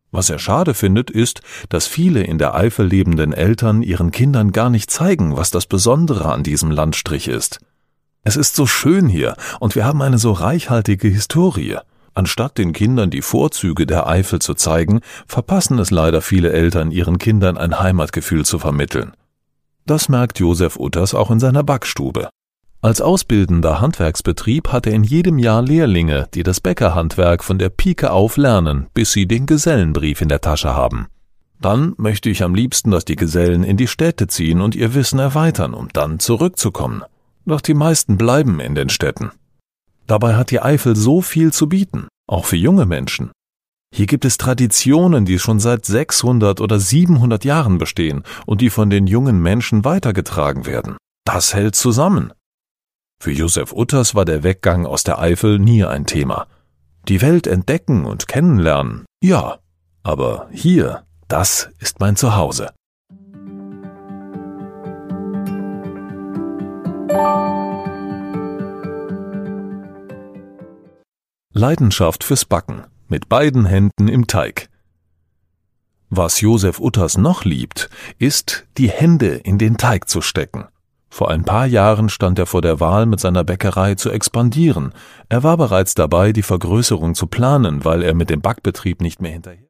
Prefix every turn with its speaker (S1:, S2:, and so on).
S1: Was er schade findet, ist, dass viele in der Eifel lebenden Eltern ihren Kindern gar nicht zeigen, was das Besondere an diesem Landstrich ist. Es ist so schön hier und wir haben eine so reichhaltige Historie. Anstatt den Kindern die Vorzüge der Eifel zu zeigen, verpassen es leider viele Eltern, ihren Kindern ein Heimatgefühl zu vermitteln. Das merkt Josef Utters auch in seiner Backstube. Als ausbildender Handwerksbetrieb hat er in jedem Jahr Lehrlinge, die das Bäckerhandwerk von der Pike auf lernen, bis sie den Gesellenbrief in der Tasche haben. Dann möchte ich am liebsten, dass die Gesellen in die Städte ziehen und ihr Wissen erweitern, um dann zurückzukommen. Doch die meisten bleiben in den Städten. Dabei hat die Eifel so viel zu bieten, auch für junge Menschen. Hier gibt es Traditionen, die schon seit 600 oder 700 Jahren bestehen und die von den jungen Menschen weitergetragen werden. Das hält zusammen. Für Josef Utters war der Weggang aus der Eifel nie ein Thema. Die Welt entdecken und kennenlernen, ja, aber hier, das ist mein Zuhause. Leidenschaft fürs Backen, mit beiden Händen im Teig. Was Josef Utters noch liebt, ist, die Hände in den Teig zu stecken. Vor ein paar Jahren stand er vor der Wahl, mit seiner Bäckerei zu expandieren. Er war bereits dabei, die Vergrößerung zu planen, weil er mit dem Backbetrieb nicht mehr hinterher